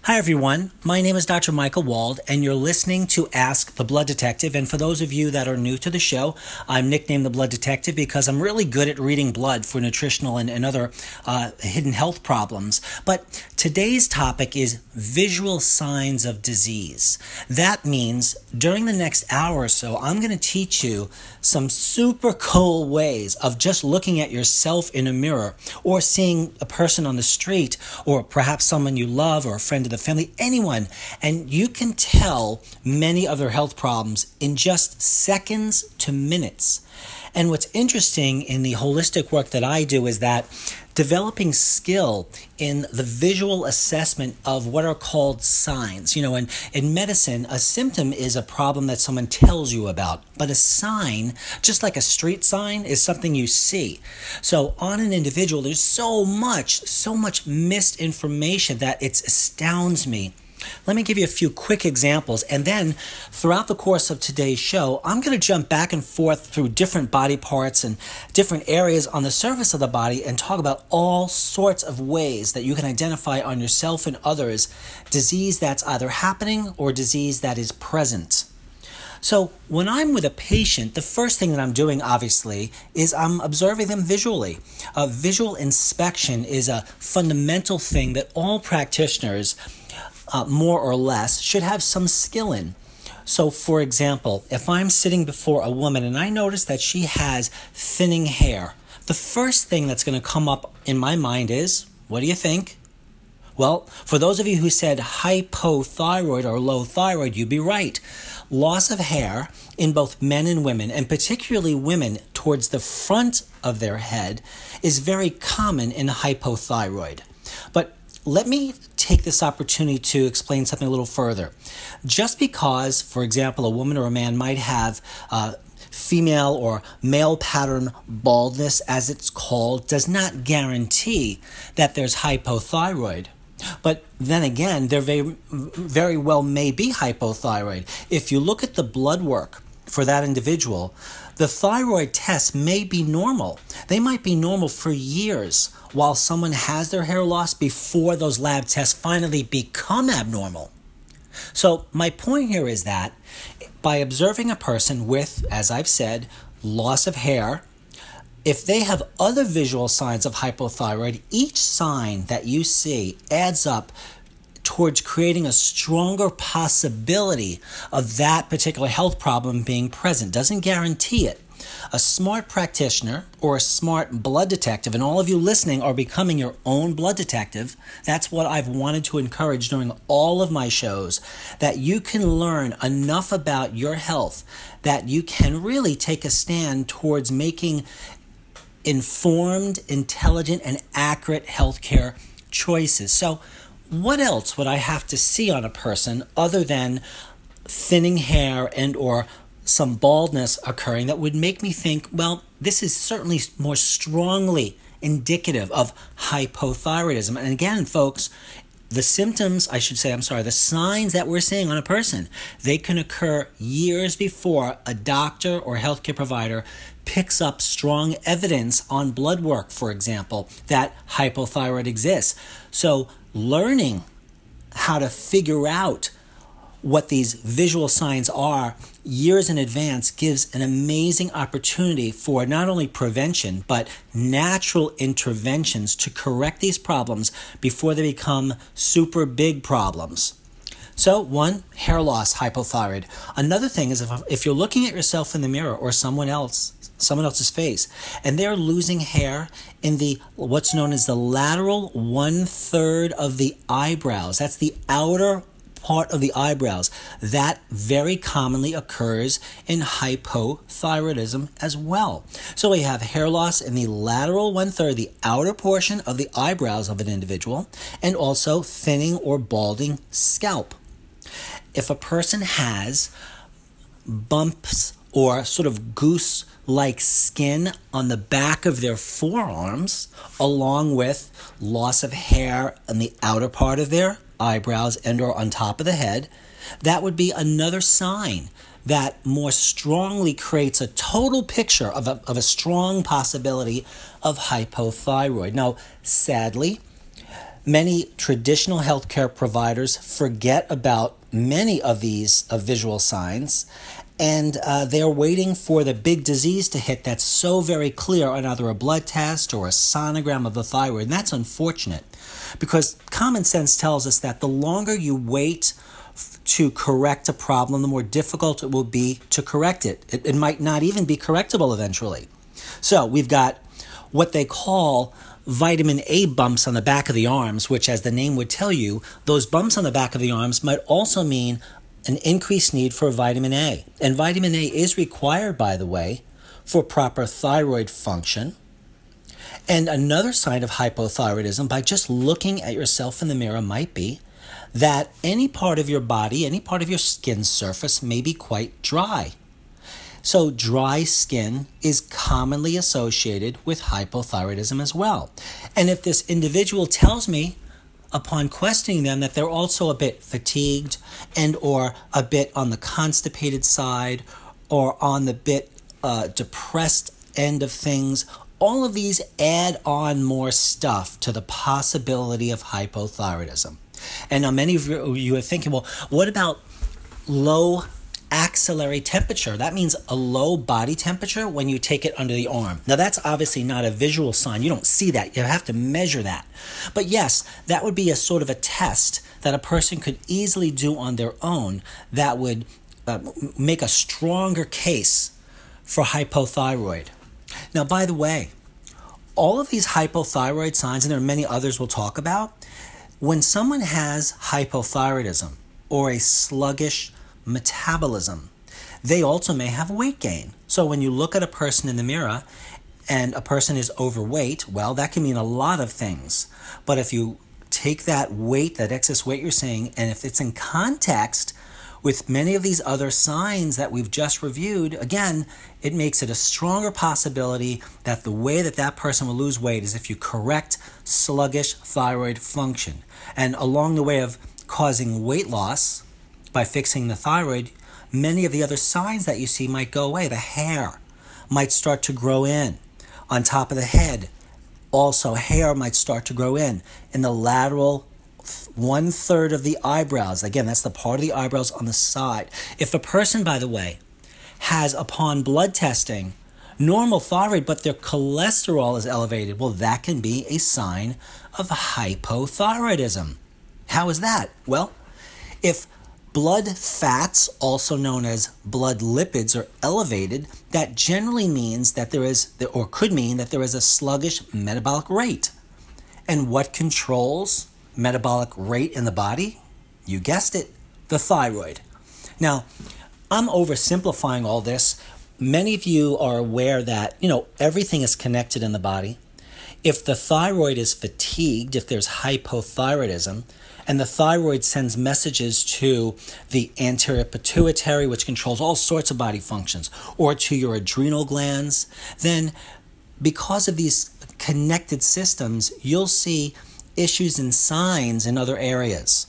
Hi, everyone. My name is Dr. Michael Wald, and you're listening to Ask the Blood Detective. And for those of you that are new to the show, I'm nicknamed the Blood Detective because I'm really good at reading blood for nutritional and other hidden health problems. But today's topic is visual signs of disease. That means during the next hour or so, I'm going to teach you some super cool ways of just looking at yourself in a mirror or seeing a person on the street or perhaps someone you love or a friend of the family, anyone, and you can tell many of their health problems in just seconds to minutes. And what's interesting in the holistic work that I do is that developing skill in the visual assessment of what are called signs. You know, in medicine, a symptom is a problem that someone tells you about, but a sign, just like a street sign, is something you see. So on an individual, there's so much missed information that it astounds me. Let me give you a few quick examples, and then throughout the course of today's show, I'm going to jump back and forth through different body parts and different areas on the surface of the body and talk about all sorts of ways that you can identify on yourself and others disease that's either happening or disease that is present. So when I'm with a patient, the first thing that I'm doing, obviously, is I'm observing them visually. Visual inspection is a fundamental thing that all practitioners more or less, should have some skill in. So, for example, if I'm sitting before a woman and I notice that she has thinning hair, the first thing that's going to come up in my mind is, what do you think? Well, for those of you who said hypothyroid or low thyroid, you'd be right. Loss of hair in both men and women, and particularly women towards the front of their head, is very common in hypothyroid. But let me take this opportunity to explain something a little further. Just because, for example, a woman or a man might have female or male pattern baldness, as it's called, does not guarantee that there's hypothyroid. But then again, there very well may be hypothyroid. If you look at the blood work for that individual, the thyroid tests may be normal. They might be normal for years while someone has their hair loss before those lab tests finally become abnormal. So my point here is that by observing a person with, as I've said, loss of hair, if they have other visual signs of hypothyroid, each sign that you see adds up towards creating a stronger possibility of that particular health problem being present. Doesn't guarantee it. A smart practitioner or a smart blood detective, and all of you listening are becoming your own blood detective. That's what I've wanted to encourage during all of my shows, that you can learn enough about your health that you can really take a stand towards making informed, intelligent, and accurate healthcare choices. So what else would I have to see on a person other than thinning hair and or some baldness occurring that would make me think, well, this is certainly more strongly indicative of hypothyroidism. And again, folks, the signs that we're seeing on a person, they can occur years before a doctor or healthcare provider picks up strong evidence on blood work, for example, that hypothyroid exists. So learning how to figure out what these visual signs are years in advance gives an amazing opportunity for not only prevention, but natural interventions to correct these problems before they become super big problems. So one, hair loss, hypothyroid. Another thing is if you're looking at yourself in the mirror or someone else's face, and they're losing hair in the what's known as the lateral 1/3 of the eyebrows. That's the outer part of the eyebrows. That very commonly occurs in hypothyroidism as well. So we have hair loss in the lateral 1/3, the outer portion of the eyebrows of an individual, and also thinning or balding scalp. If a person has bumps or sort of goose-like skin on the back of their forearms, along with loss of hair on the outer part of their eyebrows and or on top of the head, that would be another sign that more strongly creates a total picture of a strong possibility of hypothyroid. Now, sadly, Many traditional healthcare providers forget about many of these visual signs, and they're waiting for the big disease to hit that's so very clear on either a blood test or a sonogram of the thyroid. And that's unfortunate, because common sense tells us that the longer you wait to correct a problem, the more difficult it will be to correct it. It might not even be correctable eventually. So we've got what they call vitamin A bumps on the back of the arms, which, as the name would tell you, those bumps on the back of the arms might also mean an increased need for vitamin A. And vitamin A is required, by the way, for proper thyroid function. And another sign of hypothyroidism, by just looking at yourself in the mirror, might be that any part of your body, any part of your skin surface may be quite dry. So dry skin is commonly associated with hypothyroidism as well. And if this individual tells me upon questioning them that they're also a bit fatigued and or a bit on the constipated side or on the bit depressed end of things, all of these add on more stuff to the possibility of hypothyroidism. And now many of you are thinking, well, what about low axillary temperature? That means a low body temperature when you take it under the arm. Now that's obviously not a visual sign. You don't see that. You have to measure that. But yes, that would be a sort of a test that a person could easily do on their own that would make a stronger case for hypothyroid. Now, by the way, all of these hypothyroid signs, and there are many others we'll talk about, when someone has hypothyroidism or a sluggish metabolism, they also may have weight gain. So when you look at a person in the mirror and a person is overweight, well, that can mean a lot of things. But if you take that weight, that excess weight you're seeing, and if it's in context with many of these other signs that we've just reviewed, again, it makes it a stronger possibility that the way that that person will lose weight is if you correct sluggish thyroid function. And along the way of causing weight loss by fixing the thyroid, many of the other signs that you see might go away. The hair might start to grow in on top of the head. Also, hair might start to grow in the lateral 1/3 of the eyebrows. Again, that's the part of the eyebrows on the side. If a person, by the way, has, upon blood testing, normal thyroid, but their cholesterol is elevated, well, that can be a sign of hypothyroidism. How is that? Well, if blood fats, also known as blood lipids, are elevated, that generally means that there is, or could mean that there is a sluggish metabolic rate. And what controls metabolic rate in the body? You guessed it, the thyroid. Now, I'm oversimplifying all this. Many of you are aware that, everything is connected in the body. If the thyroid is fatigued, if there's hypothyroidism, and the thyroid sends messages to the anterior pituitary, which controls all sorts of body functions, or to your adrenal glands, then because of these connected systems, you'll see issues and signs in other areas.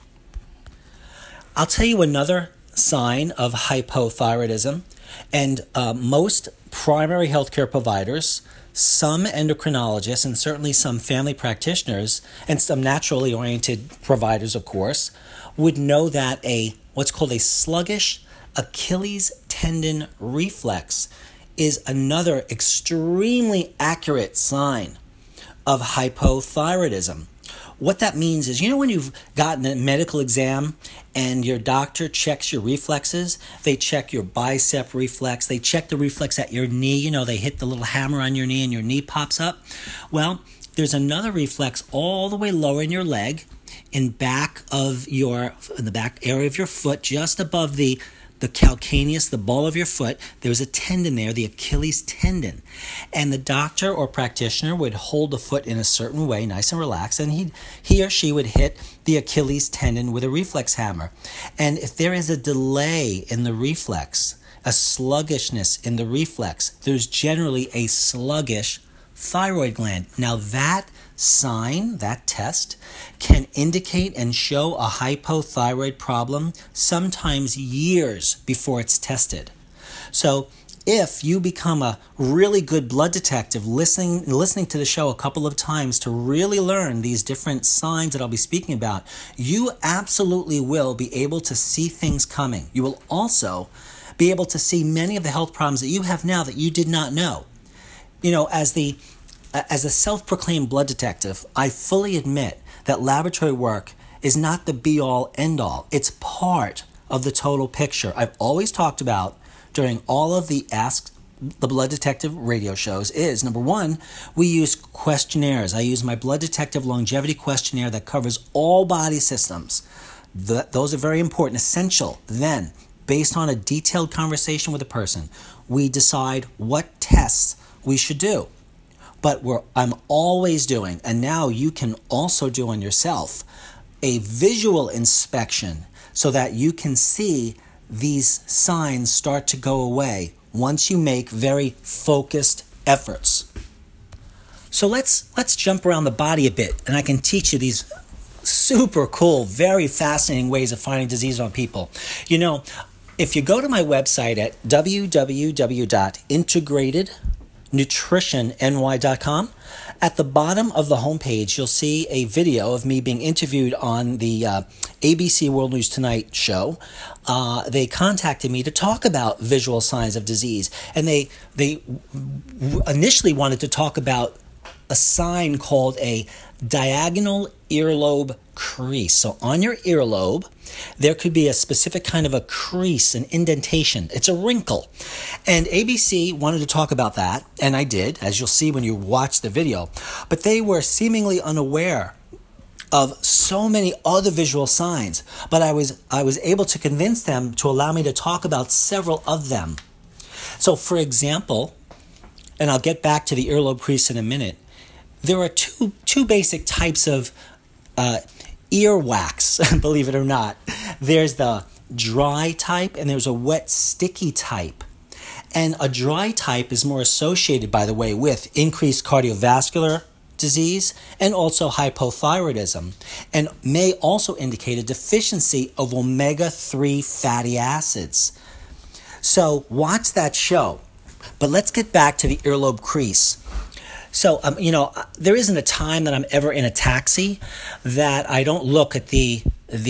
I'll tell you another sign of hypothyroidism, and most primary healthcare providers, some endocrinologists, and certainly some family practitioners, and some naturally oriented providers, of course, would know that what's called a sluggish Achilles tendon reflex is another extremely accurate sign of hypothyroidism. What that means is, when you've gotten a medical exam and your doctor checks your reflexes, they check your bicep reflex, they check the reflex at your knee, they hit the little hammer on your knee and your knee pops up. Well, there's another reflex all the way lower in your leg, in the back area of your foot, just above the calcaneus, the ball of your foot. There's a tendon there, the Achilles tendon. And the doctor or practitioner would hold the foot in a certain way, nice and relaxed, and he or she would hit the Achilles tendon with a reflex hammer. And if there is a delay in the reflex, a sluggishness in the reflex, there's generally a sluggish thyroid gland. Now that sign, that test, can indicate and show a hypothyroid problem sometimes years before it's tested. So if you become a really good blood detective, listening to the show a couple of times to really learn these different signs that I'll be speaking about, you absolutely will be able to see things coming. You will also be able to see many of the health problems that you have now that you did not know. You know, as a self-proclaimed blood detective, I fully admit that laboratory work is not the be-all, end-all. It's part of the total picture. I've always talked about during all of the Ask the Blood Detective radio shows is, number one, we use questionnaires. I use my Blood Detective Longevity Questionnaire that covers all body systems. Those are very important, essential. Then, based on a detailed conversation with a person, we decide what tests we should do. But I'm always doing, and now you can also do on yourself, a visual inspection so that you can see these signs start to go away once you make very focused efforts. So let's jump around the body a bit, and I can teach you these super cool, very fascinating ways of finding disease on people. You know, if you go to my website at www.integratednutritionny.com, at the bottom of the homepage, you'll see a video of me being interviewed on the ABC World News Tonight show. They contacted me to talk about visual signs of disease, and they initially wanted to talk about a sign called a diagonal earlobe crease. So on your earlobe, there could be a specific kind of a crease, an indentation. It's a wrinkle. And ABC wanted to talk about that, and I did, as you'll see when you watch the video. But they were seemingly unaware of so many other visual signs. But I was able to convince them to allow me to talk about several of them. So for example, and I'll get back to the earlobe crease in a minute, there are two basic types of earwax, believe it or not. There's the dry type and there's a wet, sticky type. And a dry type is more associated, by the way, with increased cardiovascular disease and also hypothyroidism, and may also indicate a deficiency of omega-3 fatty acids. So watch that show. But let's get back to the earlobe crease. So, there isn't a time that I'm ever in a taxi that I don't look at the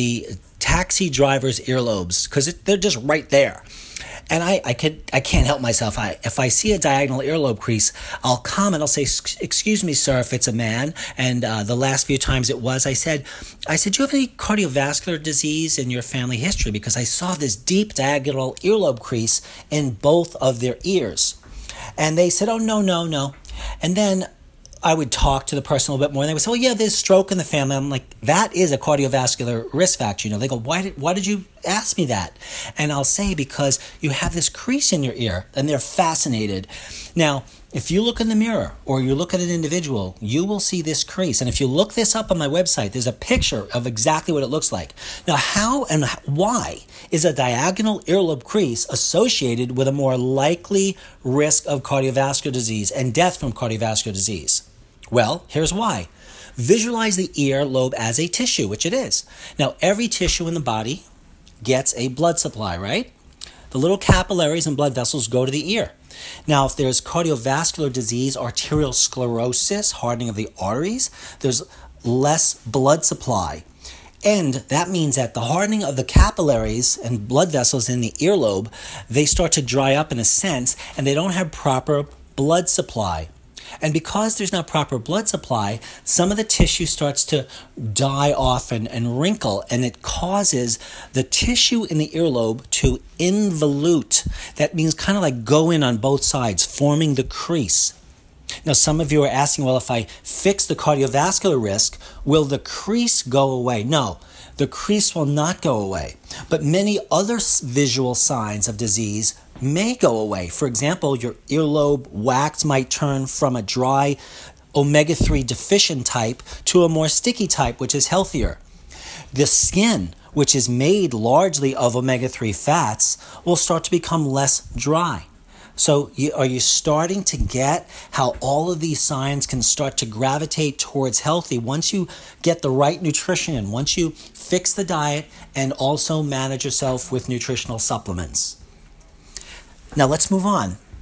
taxi driver's earlobes, because they're just right there. And I can't help myself. If I see a diagonal earlobe crease, I'll comment. I'll say, "Excuse me, sir," if it's a man. And the last few times it was, I said, "Do you have any cardiovascular disease in your family history?" Because I saw this deep diagonal earlobe crease in both of their ears. And they said, "Oh, no." And then I would talk to the person a little bit more, and they would say, "Well, yeah, there's stroke in the family." I'm like, "That is a cardiovascular risk factor." They go, why did you ask me that?" And I'll say, "Because you have this crease in your ear," and they're fascinated. Now, if you look in the mirror or you look at an individual, you will see this crease. And if you look this up on my website, there's a picture of exactly what it looks like. Now, how and why is a diagonal earlobe crease associated with a more likely risk of cardiovascular disease and death from cardiovascular disease? Well, here's why. Visualize the earlobe as a tissue, which it is. Now, every tissue in the body gets a blood supply, right? The little capillaries and blood vessels go to the ear. Now, if there's cardiovascular disease, arterial sclerosis, hardening of the arteries, there's less blood supply. And that means that the hardening of the capillaries and blood vessels in the earlobe, they start to dry up in a sense, and they don't have proper blood supply. And because there's not proper blood supply, some of the tissue starts to die off and wrinkle, and it causes the tissue in the earlobe to involute. That means kind of like go in on both sides, forming the crease. Now, some of you are asking, well, if I fix the cardiovascular risk, will the crease go away? No, the crease will not go away. But many other visual signs of disease may go away. For example, your earlobe wax might turn from a dry omega-3 deficient type to a more sticky type, which is healthier. The skin, which is made largely of omega-3 fats, will start to become less dry. So are you starting to get how all of these signs can start to gravitate towards healthy once you get the right nutrition in, once you fix the diet and also manage yourself with nutritional supplements? Now let's move on.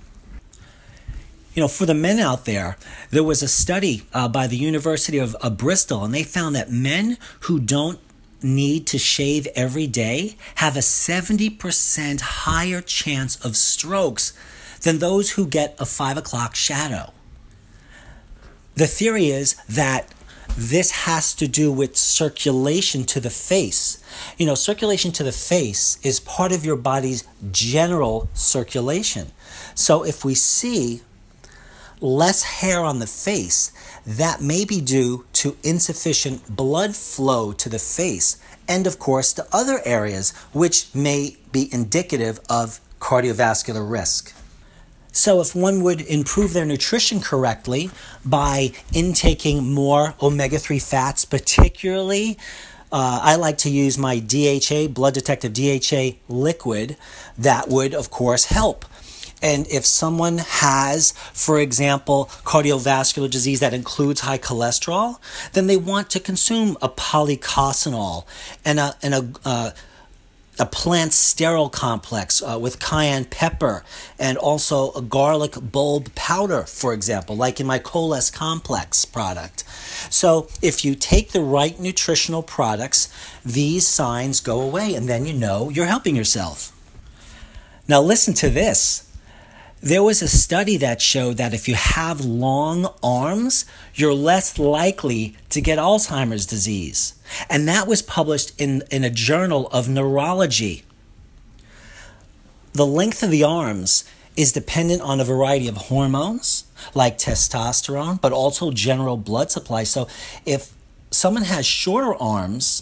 For the men out there was a study by the University of Bristol, and they found that men who don't need to shave every day have a 70% higher chance of strokes than those who get a 5 o'clock shadow. The theory is that this has to do with circulation to the face. Circulation to the face is part of your body's general circulation. So if we see less hair on the face, that may be due to insufficient blood flow to the face and, of course, to other areas, which may be indicative of cardiovascular risk. So if one would improve their nutrition correctly by intaking more omega-3 fats, particularly, I like to use my DHA, Blood Detective DHA liquid, that would, of course, help. And if someone has, for example, cardiovascular disease that includes high cholesterol, then they want to consume a polycosanol and a plant sterol complex with cayenne pepper and also a garlic bulb powder, for example, like in my Coles complex product. So if you take the right nutritional products, these signs go away, and then you're helping yourself. Now listen to this. There was a study that showed that if you have long arms, you're less likely to get Alzheimer's disease. And that was published in a journal of neurology. The length of the arms is dependent on a variety of hormones, like testosterone, but also general blood supply. So if someone has shorter arms,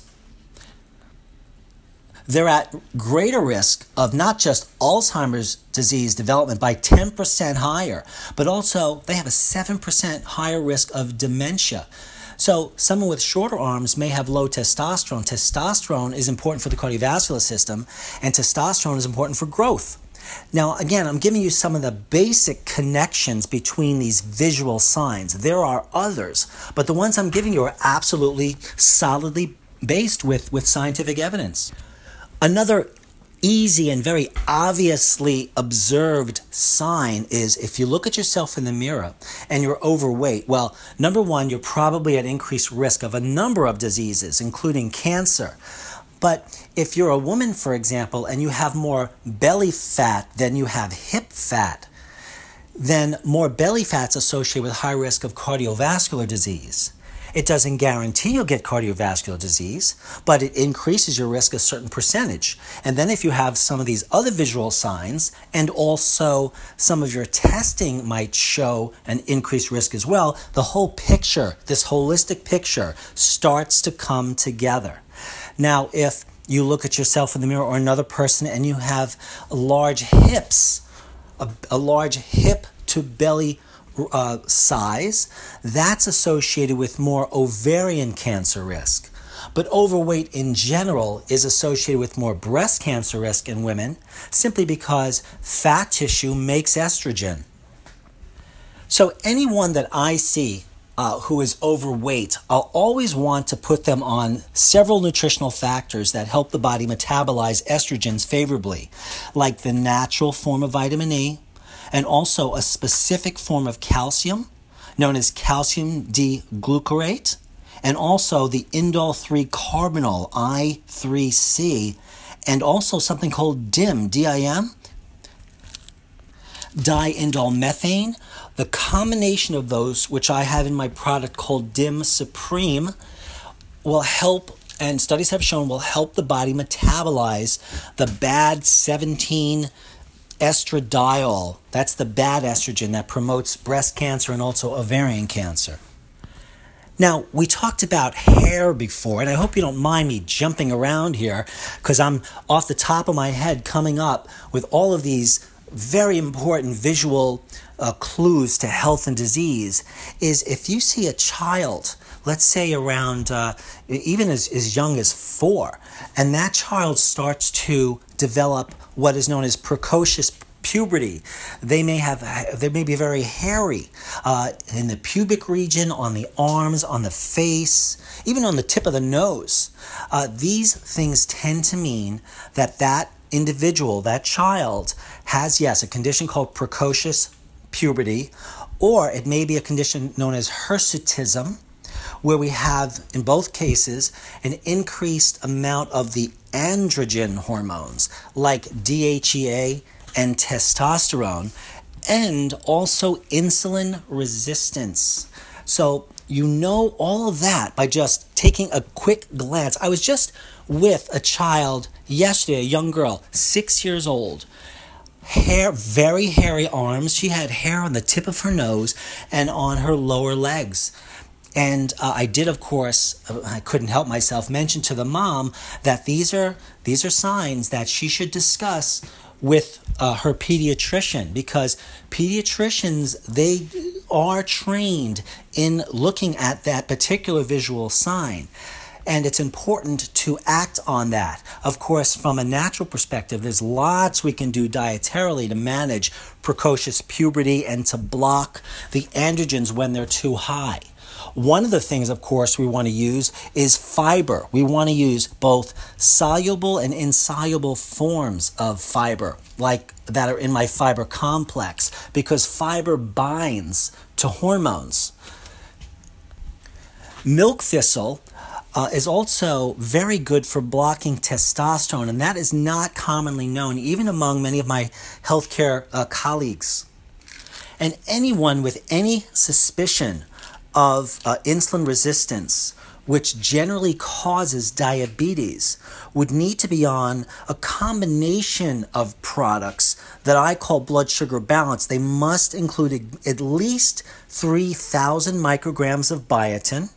they're at greater risk of not just Alzheimer's disease development by 10% higher, but also they have a 7% higher risk of dementia. So someone with shorter arms may have low testosterone. Testosterone is important for the cardiovascular system, and testosterone is important for growth. Now, again, I'm giving you some of the basic connections between these visual signs. There are others, but the ones I'm giving you are absolutely solidly based with scientific evidence. Another easy and very obviously observed sign is if you look at yourself in the mirror and you're overweight, well, number one, you're probably at increased risk of a number of diseases, including cancer. But if you're a woman, for example, and you have more belly fat than you have hip fat, then more belly fat's associated with high risk of cardiovascular disease. It doesn't guarantee you'll get cardiovascular disease, but it increases your risk a certain percentage. And then if you have some of these other visual signs, and also some of your testing might show an increased risk as well, the whole picture, this holistic picture, starts to come together. Now, if you look at yourself in the mirror or another person and you have large hips, a large hip to belly size, that's associated with more ovarian cancer risk. But overweight in general is associated with more breast cancer risk in women, simply because fat tissue makes estrogen. So anyone that I see who is overweight, I'll always want to put them on several nutritional factors that help the body metabolize estrogens favorably, like the natural form of vitamin E, and also a specific form of calcium known as calcium D-glucarate, and also the indole 3-carbinol, I3C, and also something called DIM, D-I-M, diindole methane. The combination of those, which I have in my product called DIM Supreme, will help, and studies have shown, will help the body metabolize the bad 17 estradiol. That's the bad estrogen that promotes breast cancer and also ovarian cancer. Now, we talked about hair before, and I hope you don't mind me jumping around here because I'm off the top of my head coming up with all of these very important visual clues to health and disease. Is if you see a child, let's say around even as young as 4, and that child starts to develop what is known as precocious puberty. They may be very hairy in the pubic region, on the arms, on the face, even on the tip of the nose. These things tend to mean that individual, that child, has, yes, a condition called precocious puberty, Or it may be a condition known as hirsutism, where we have, in both cases, an increased amount of the androgen hormones like DHEA and testosterone, and also insulin resistance. So you know all of that by just taking a quick glance. I was just with a child yesterday, a young girl, 6 years old. Hair, very hairy arms. She had hair on the tip of her nose and on her lower legs. And I did, of course, I couldn't help myself, mention to the mom that these are signs that she should discuss with her pediatrician, because pediatricians, they are trained in looking at that particular visual sign. And it's important to act on that. Of course, from a natural perspective, there's lots we can do dietarily to manage precocious puberty and to block the androgens when they're too high. One of the things, of course, we want to use is fiber. We want to use both soluble and insoluble forms of fiber, like that are in my fiber complex, because fiber binds to hormones. Milk thistle is also very good for blocking testosterone, and that is not commonly known, even among many of my healthcare colleagues. And anyone with any suspicion of insulin resistance, which generally causes diabetes, would need to be on a combination of products that I call blood sugar balance. They must include at least 3,000 micrograms of biotin,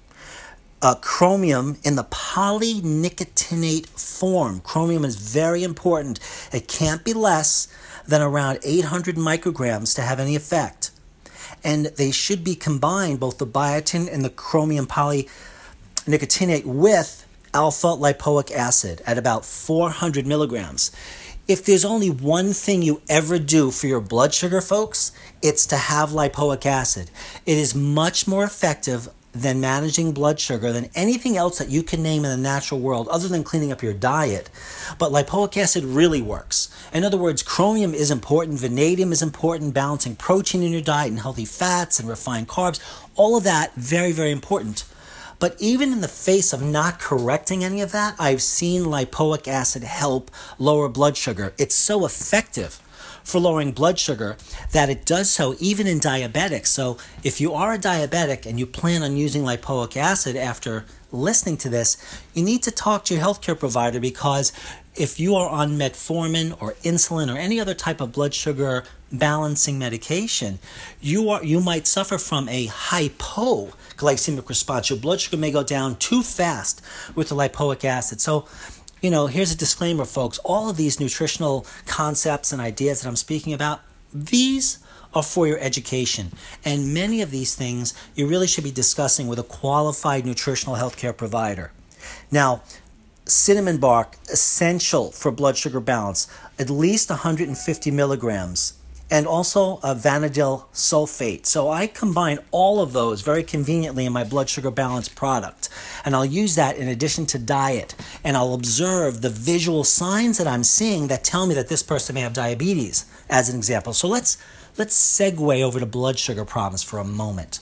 chromium in the polynicotinate form. Chromium is very important. It can't be less than around 800 micrograms to have any effect. And they should be combined, both the biotin and the chromium polynicotinate, with alpha lipoic acid at about 400 milligrams. If there's only one thing you ever do for your blood sugar, folks, it's to have lipoic acid. It is much more effective than managing blood sugar than anything else that you can name in the natural world other than cleaning up your diet. But lipoic acid really works. In other words, chromium is important, vanadium is important, balancing protein in your diet and healthy fats and refined carbs, all of that very, very important. But even in the face of not correcting any of that, I've seen lipoic acid help lower blood sugar. It's so effective for lowering blood sugar that it does so even in diabetics. So if you are a diabetic and you plan on using lipoic acid after listening to this, you need to talk to your healthcare provider, because if you are on metformin or insulin or any other type of blood sugar balancing medication, you might suffer from a hypoglycemic response. Your blood sugar may go down too fast with the lipoic acid. So here's a disclaimer, folks. All of these nutritional concepts and ideas that I'm speaking about, these are for your education. And many of these things you really should be discussing with a qualified nutritional healthcare provider. Now, cinnamon bark, essential for blood sugar balance, at least 150 milligrams. And also vanadyl sulfate. So I combine all of those very conveniently in my blood sugar balance product. And I'll use that in addition to diet. And I'll observe the visual signs that I'm seeing that tell me that this person may have diabetes, as an example. So let's segue over to blood sugar problems for a moment.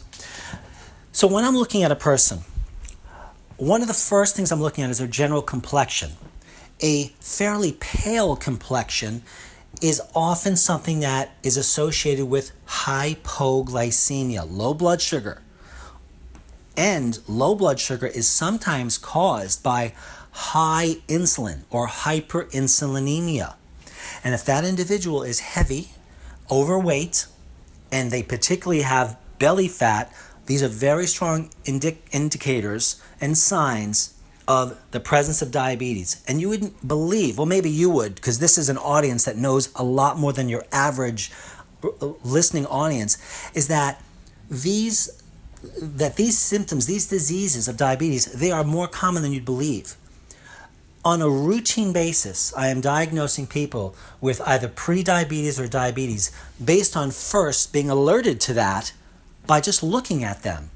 So when I'm looking at a person, one of the first things I'm looking at is their general complexion. A fairly pale complexion is often something that is associated with hypoglycemia, low blood sugar. And low blood sugar is sometimes caused by high insulin or hyperinsulinemia. And if that individual is heavy, overweight, and they particularly have belly fat, these are very strong indicators and signs of the presence of diabetes. And you wouldn't believe, well, maybe you would, because this is an audience that knows a lot more than your average listening audience, is that these symptoms, these diseases of diabetes, they are more common than you'd believe. On a routine basis, I am diagnosing people with either pre-diabetes or diabetes based on first being alerted to that by just looking at them.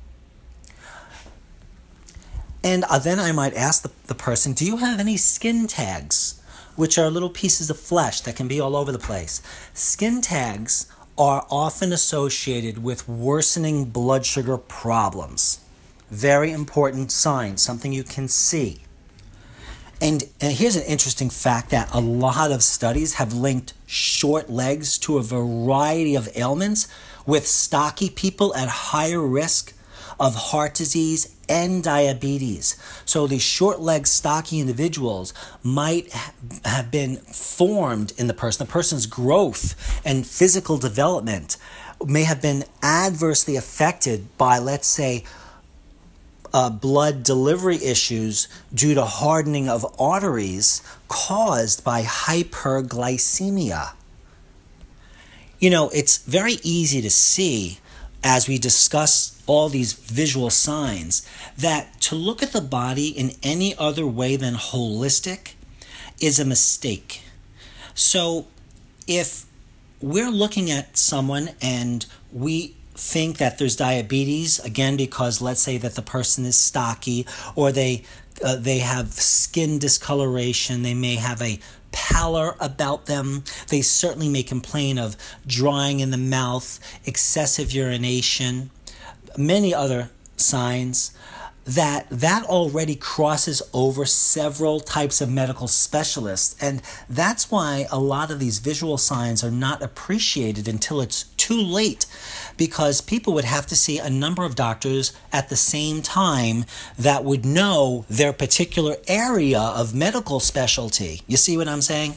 And then I might ask the person, do you have any skin tags, which are little pieces of flesh that can be all over the place? Skin tags are often associated with worsening blood sugar problems. Very important sign, something you can see. And here's an interesting fact that a lot of studies have linked short legs to a variety of ailments, with stocky people at higher risk of heart disease and diabetes. So these short-legged, stocky individuals might have been formed in the person's growth and physical development may have been adversely affected by, let's say, blood delivery issues due to hardening of arteries caused by hyperglycemia. You know, it's very easy to see as we discuss all these visual signs that to look at the body in any other way than holistic is a mistake. So if we're looking at someone and we think that there's diabetes, again, because let's say that the person is stocky, or they have skin discoloration, they may have a pallor about them, they certainly may complain of drying in the mouth, excessive urination, many other signs, that already crosses over several types of medical specialists. And that's why a lot of these visual signs are not appreciated until it's too late, because people would have to see a number of doctors at the same time that would know their particular area of medical specialty. You see what I'm saying?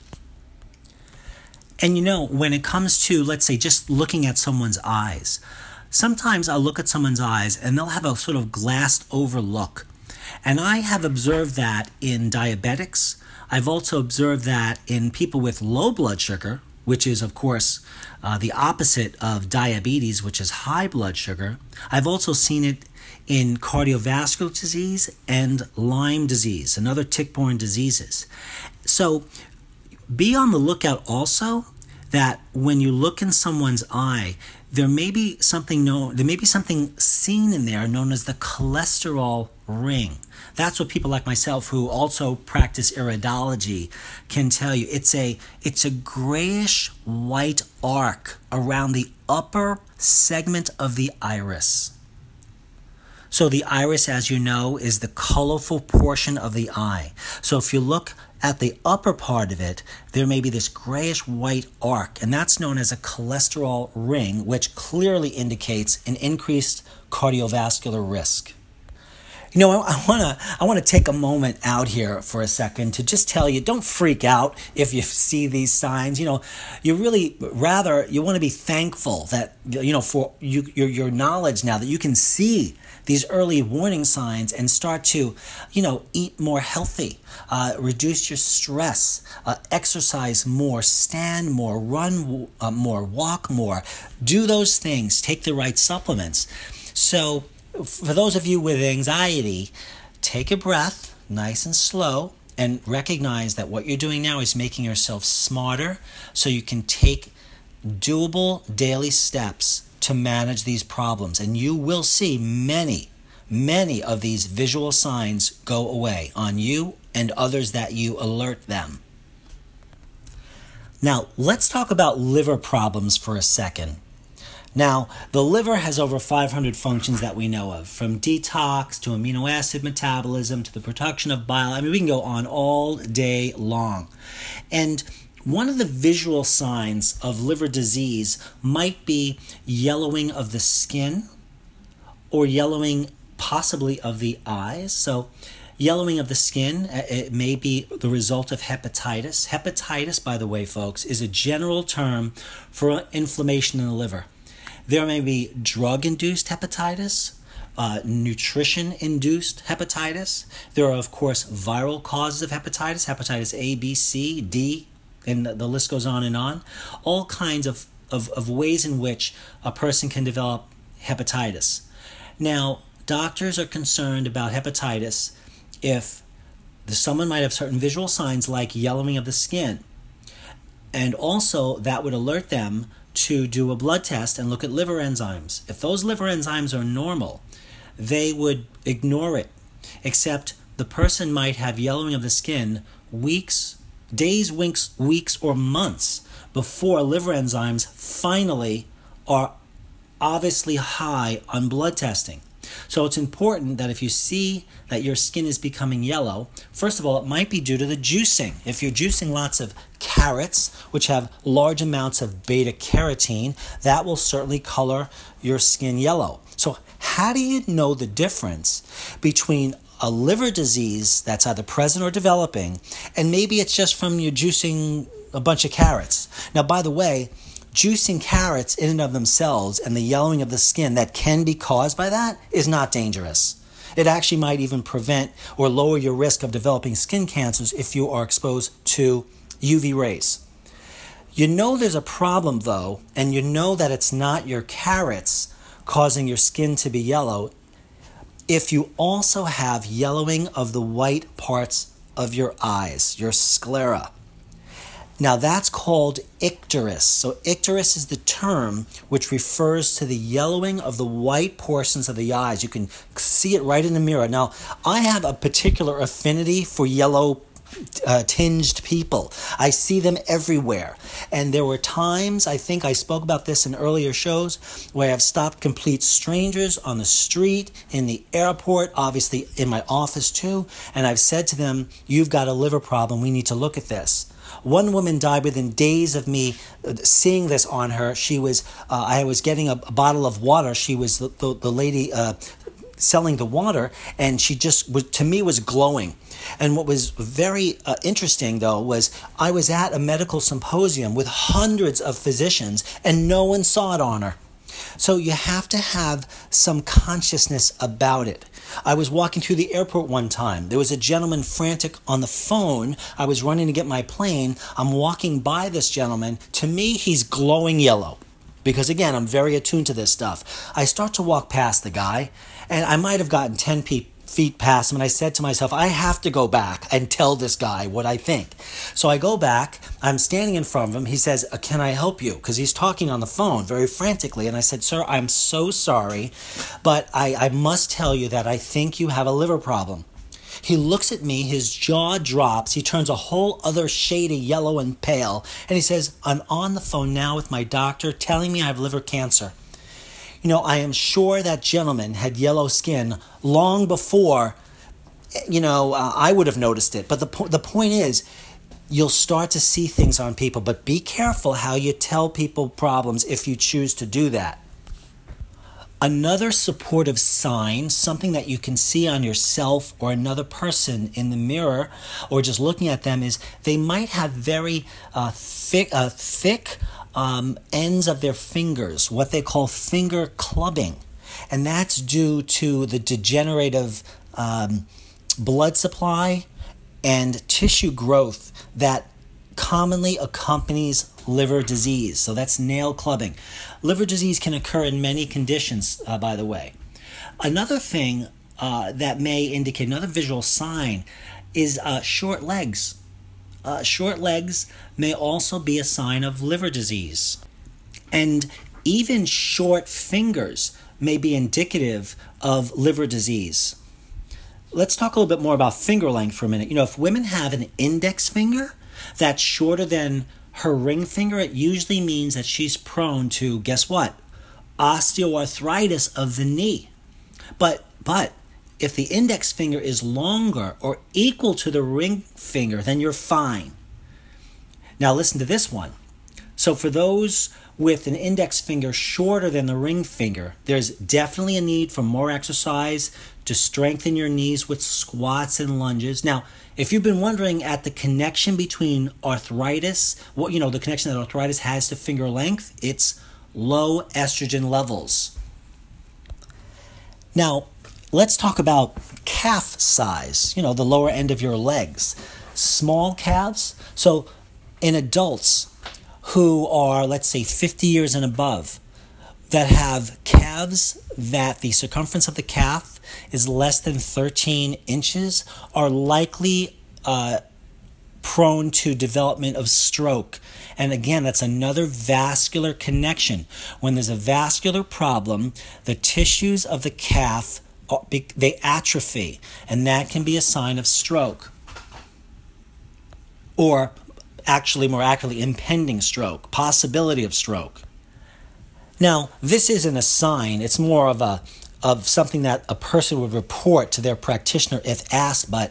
And you know, when it comes to, let's say, just looking at someone's eyes, sometimes I'll look at someone's eyes and they'll have a sort of glassed over look. And I have observed that in diabetics. I've also observed that in people with low blood sugar, which is, of course, the opposite of diabetes, which is high blood sugar. I've also seen it in cardiovascular disease and Lyme disease and other tick-borne diseases. So be on the lookout also that when you look in someone's eye, there may be something seen in there known as the cholesterol ring. That's what people like myself who also practice iridology can tell you. It's a grayish white arc around the upper segment of the iris. So the iris, as you know, is the colorful portion of the eye. So if you look at the upper part of it, there may be this grayish white arc, and that's known as a cholesterol ring, which clearly indicates an increased cardiovascular risk. You know, I want to take a moment out here for a second to just tell you, don't freak out if you see these signs. You know, you want to be thankful that, you know, for your knowledge now that you can see these early warning signs and start to, you know, eat more healthy, reduce your stress, exercise more, stand more, run more, walk more, do those things, take the right supplements. So for those of you with anxiety, take a breath, nice and slow, and recognize that what you're doing now is making yourself smarter so you can take doable daily steps to manage these problems. And you will see many of these visual signs go away on you and others that you alert them. Now, let's talk about liver problems for a second. Now, the liver has over 500 functions that we know of, from detox to amino acid metabolism to the production of bile. I mean, we can go on all day long. And one of the visual signs of liver disease might be yellowing of the skin or yellowing possibly of the eyes. So yellowing of the skin, it may be the result of hepatitis. Hepatitis, by the way, folks, is a general term for inflammation in the liver. There may be drug-induced hepatitis, nutrition-induced hepatitis. There are, of course, viral causes of hepatitis, hepatitis A, B, C, D, and the list goes on and on. All kinds of ways in which a person can develop hepatitis. Now, doctors are concerned about hepatitis if someone might have certain visual signs like yellowing of the skin. And also, that would alert them to do a blood test and look at liver enzymes. If those liver enzymes are normal, they would ignore it, except the person might have yellowing of the skin weeks days, weeks, or months before liver enzymes finally are obviously high on blood testing. So it's important that if you see that your skin is becoming yellow, first of all, it might be due to the juicing. If you're juicing lots of carrots, which have large amounts of beta carotene, that will certainly color your skin yellow. So how do you know the difference between a liver disease that's either present or developing, and maybe it's just from you juicing a bunch of carrots? Now, by the way, juicing carrots in and of themselves and the yellowing of the skin that can be caused by that is not dangerous. It actually might even prevent or lower your risk of developing skin cancers if you are exposed to UV rays. You know there's a problem though, and you know that it's not your carrots causing your skin to be yellow if you also have yellowing of the white parts of your eyes, your sclera. Now that's called icterus. So icterus is the term which refers to the yellowing of the white portions of the eyes. You can see it right in the mirror. Now, I have a particular affinity for yellow tinged people. I see them everywhere. And there were times, I think I spoke about this in earlier shows, where I've stopped complete strangers on the street, in the airport, obviously in my office too, and I've said to them, you've got a liver problem, we need to look at this. One woman died within days of me seeing this on her. I was getting a bottle of water. She was the lady selling the water, and she just to me was glowing. And what was very interesting, though, was I was at a medical symposium with hundreds of physicians, and no one saw it on her. So you have to have some consciousness about it. I was walking through the airport one time. There was a gentleman frantic on the phone. I was running to get my plane. I'm walking by this gentleman. To me, he's glowing yellow. Because again, I'm very attuned to this stuff. I start to walk past the guy, and I might have gotten 10 feet past him, and I said to myself, I have to go back and tell this guy what I think. So I go back, I'm standing in front of him, he says, can I help you? Because he's talking on the phone very frantically, and I said, sir, I'm so sorry, but I must tell you that I think you have a liver problem. He looks at me, his jaw drops, he turns a whole other shade of yellow and pale, and he says, I'm on the phone now with my doctor telling me I have liver cancer. You know, I am sure that gentleman had yellow skin long before, I would have noticed it. But the point is, you'll start to see things on people, but be careful how you tell people problems if you choose to do that. Another supportive sign, something that you can see on yourself or another person in the mirror or just looking at them, is they might have very thick ends of their fingers, what they call finger clubbing. And that's due to the degenerative blood supply and tissue growth that commonly accompanies liver disease. So that's nail clubbing. Liver disease can occur in many conditions, by the way. Another thing that may indicate, another visual sign, is short legs. Short legs may also be a sign of liver disease. And even short fingers may be indicative of liver disease. Let's talk a little bit more about finger length for a minute. If women have an index finger that's shorter than her ring finger, it usually means that she's prone to, guess what? Osteoarthritis of the knee. But if the index finger is longer or equal to the ring finger, then you're fine. Now listen to this one. So for those with an index finger shorter than the ring finger, there's definitely a need for more exercise to strengthen your knees with squats and lunges. Now, if you've been wondering at the connection between arthritis, the connection that arthritis has to finger length, it's low estrogen levels. Now, let's talk about calf size, the lower end of your legs. Small calves. So in adults who are, let's say, 50 years and above, that have calves that the circumference of the calf is less than 13 inches are likely prone to development of stroke. And again, that's another vascular connection. When there's a vascular problem, the tissues of the calf, they atrophy, and that can be a sign of stroke. or actually more accurately, impending stroke, possibility of stroke. Now, this isn't a sign, it's more of something that a person would report to their practitioner if asked, but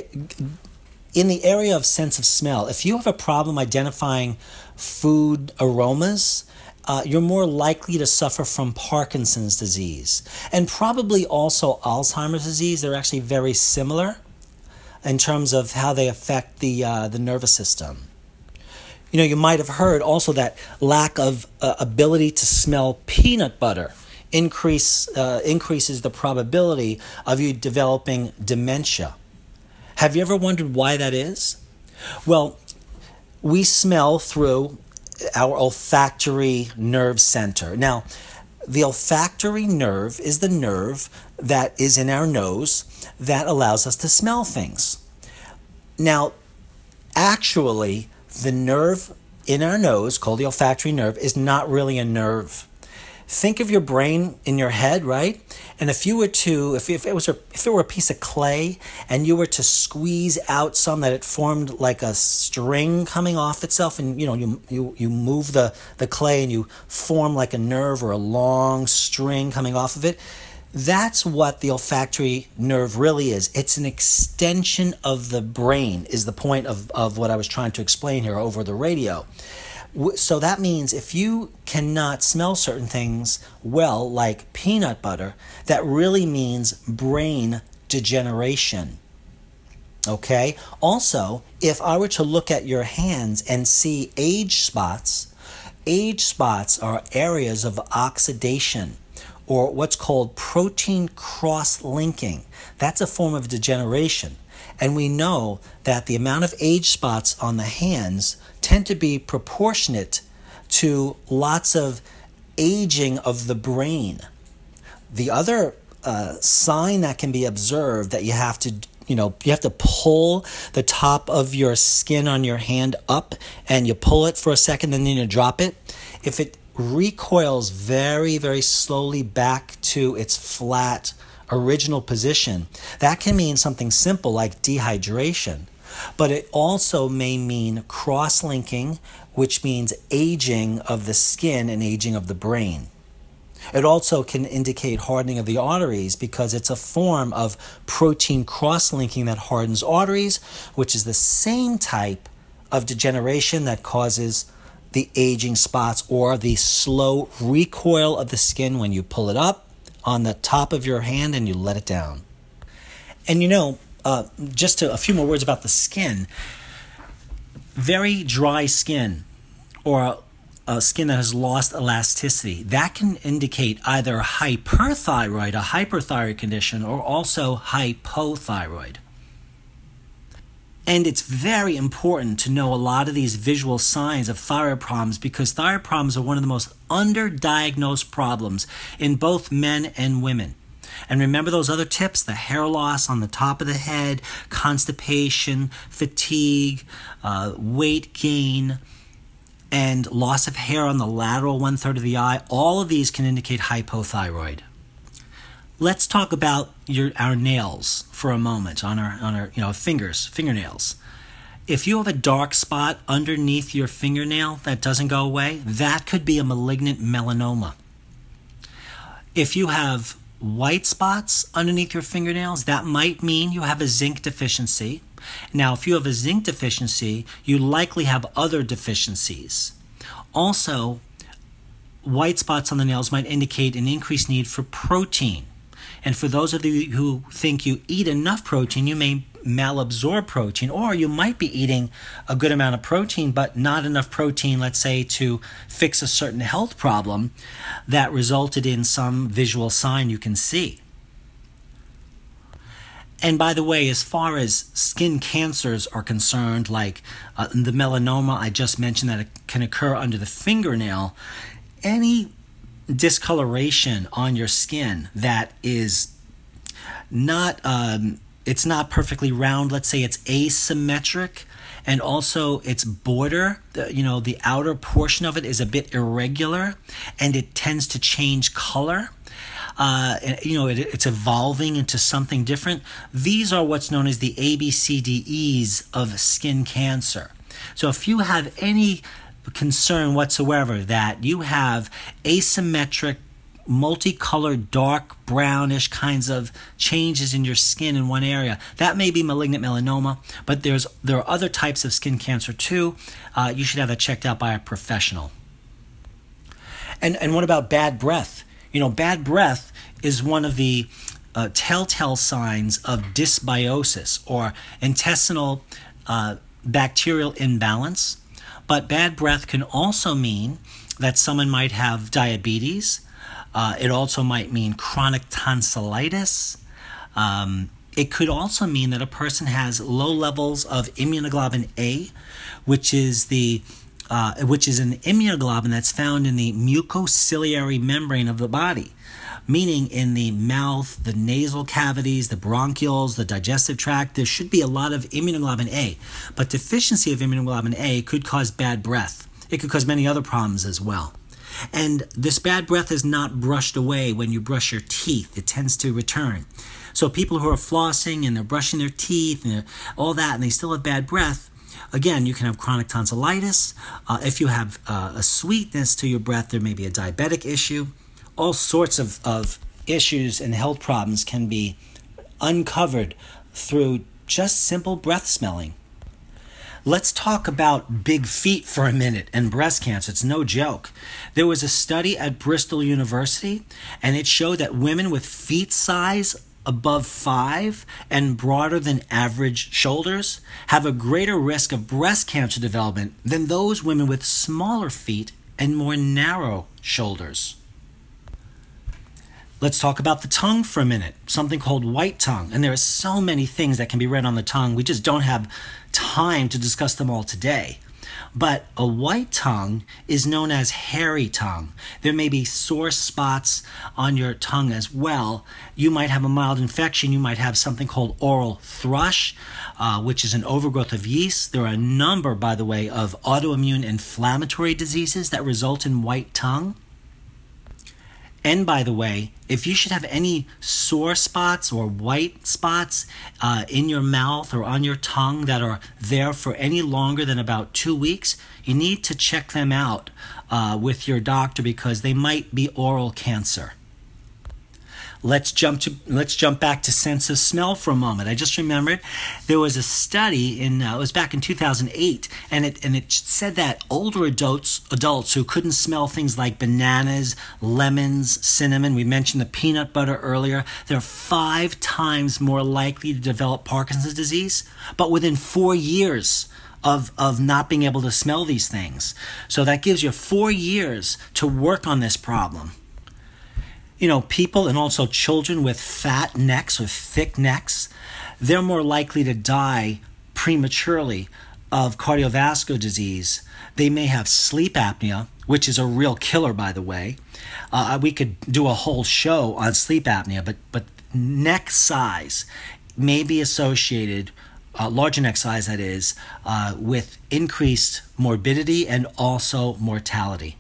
in the area of sense of smell, if you have a problem identifying food aromas, you're more likely to suffer from Parkinson's disease and probably also Alzheimer's disease. They're actually very similar in terms of how they affect the nervous system. You know, you might have heard also that lack of ability to smell peanut butter increases the probability of you developing dementia. Have you ever wondered why that is? Well, we smell through our olfactory nerve center. Now, the olfactory nerve is the nerve that is in our nose that allows us to smell things. Now, actually, the nerve in our nose, called the olfactory nerve, is not really a nerve. Think of your brain in your head, right? And if you were to, if it were a piece of clay, and you were to squeeze out some, that it formed like a string coming off itself, and you move the clay and you form like a nerve or a long string coming off of it. That's what the olfactory nerve really is. It's an extension of the brain, is the point of what I was trying to explain here over the radio. So that means if you cannot smell certain things well, like peanut butter, that really means brain degeneration. Okay? Also, if I were to look at your hands and see age spots are areas of oxidation, or what's called protein cross-linking. That's a form of degeneration. And we know that the amount of age spots on the hands tend to be proportionate to lots of aging of the brain. The other sign that can be observed that you have to pull the top of your skin on your hand up, and you pull it for a second and then you drop it. If it recoils very, very slowly back to its flat original position, that can mean something simple like dehydration. But it also may mean cross-linking, which means aging of the skin and aging of the brain. It also can indicate hardening of the arteries because it's a form of protein cross-linking that hardens arteries, which is the same type of degeneration that causes the aging spots or the slow recoil of the skin when you pull it up on the top of your hand and you let it down. And just a few more words about the skin. Very dry skin, or a skin that has lost elasticity, that can indicate either hyperthyroid, a hyperthyroid condition, or also hypothyroid. And it's very important to know a lot of these visual signs of thyroid problems, because thyroid problems are one of the most underdiagnosed problems in both men and women. And remember those other tips: the hair loss on the top of the head, constipation, fatigue, weight gain, and loss of hair on the lateral 1/3 of the eye. All of these can indicate hypothyroid. Let's talk about our nails for a moment, on our fingernails. If you have a dark spot underneath your fingernail that doesn't go away, that could be a malignant melanoma. If you have white spots underneath your fingernails, that might mean you have a zinc deficiency. Now, if you have a zinc deficiency, you likely have other deficiencies. Also, white spots on the nails might indicate an increased need for protein. And for those of you who think you eat enough protein, you may malabsorb protein, or you might be eating a good amount of protein, but not enough protein, let's say, to fix a certain health problem that resulted in some visual sign you can see. And by the way, as far as skin cancers are concerned, like the melanoma I just mentioned that can occur under the fingernail, any discoloration on your skin that is not it's not perfectly round, let's say it's asymmetric, and also its border, the outer portion of it is a bit irregular and it tends to change color, it's evolving into something different. These are what's known as the ABCDEs of skin cancer. So if you have any concern whatsoever that you have asymmetric, multicolored, dark brownish kinds of changes in your skin in one area, that may be malignant melanoma, but there are other types of skin cancer too. You should have that checked out by a professional. And what about bad breath? Bad breath is one of the telltale signs of dysbiosis or intestinal bacterial imbalance. But bad breath can also mean that someone might have diabetes. It also might mean chronic tonsillitis. It could also mean that a person has low levels of immunoglobulin A, which is an immunoglobulin that's found in the mucociliary membrane of the body, meaning in the mouth, the nasal cavities, the bronchioles, the digestive tract. There should be a lot of immunoglobulin A, but deficiency of immunoglobulin A could cause bad breath. It could cause many other problems as well. And this bad breath is not brushed away when you brush your teeth. It tends to return. So people who are flossing and they're brushing their teeth and all that, and they still have bad breath, again, you can have chronic tonsillitis. If you have a sweetness to your breath, there may be a diabetic issue. All sorts of issues and health problems can be uncovered through just simple breath smelling. Let's talk about big feet for a minute and breast cancer. It's no joke. There was a study at Bristol University, and it showed that women with feet size above 5 and broader than average shoulders have a greater risk of breast cancer development than those women with smaller feet and more narrow shoulders. Let's talk about the tongue for a minute, something called white tongue. And there are so many things that can be read on the tongue. We just don't have time to discuss them all today. But a white tongue is known as hairy tongue. There may be sore spots on your tongue as well. You might have a mild infection. You might have something called oral thrush, which is an overgrowth of yeast. There are a number, by the way, of autoimmune inflammatory diseases that result in white tongue. And by the way, if you should have any sore spots or white spots in your mouth or on your tongue that are there for any longer than about 2 weeks, you need to check them out with your doctor because they might be oral cancer. Let's jump back to sense of smell for a moment. I just remembered there was a study it was back in 2008, and it said that older adults who couldn't smell things like bananas, lemons, cinnamon, we mentioned the peanut butter earlier, they're 5 times more likely to develop Parkinson's disease, but within 4 years of not being able to smell these things. So that gives you 4 years to work on this problem. People and also children with fat necks or thick necks, they're more likely to die prematurely of cardiovascular disease. They may have sleep apnea, which is a real killer, by the way. We could do a whole show on sleep apnea, but neck size may be associated, larger neck size that is, with increased morbidity and also mortality.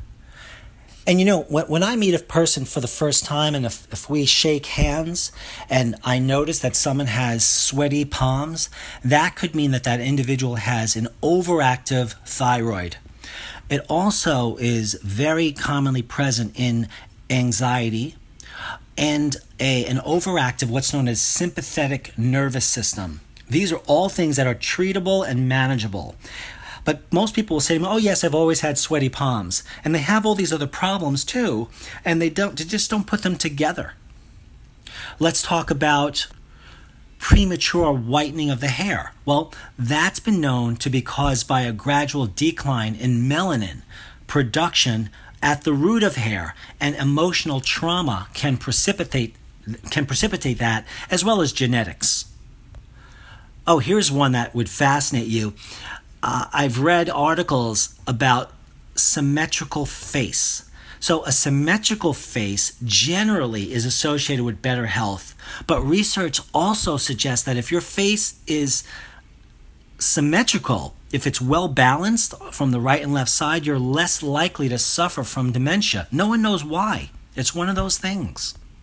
And when I meet a person for the first time and if we shake hands and I notice that someone has sweaty palms, that could mean that individual has an overactive thyroid. It also is very commonly present in anxiety and an overactive, what's known as sympathetic nervous system. These are all things that are treatable and manageable. But most people will say to me, oh yes, I've always had sweaty palms. And they have all these other problems too, and they just don't put them together. Let's talk about premature whitening of the hair. Well, that's been known to be caused by a gradual decline in melanin production at the root of hair, and emotional trauma can precipitate that, as well as genetics. Oh, here's one that would fascinate you. I've read articles about symmetrical face. So a symmetrical face generally is associated with better health, but research also suggests that if your face is symmetrical, if it's well balanced from the right and left side, you're less likely to suffer from dementia. No one knows why. It's one of those things.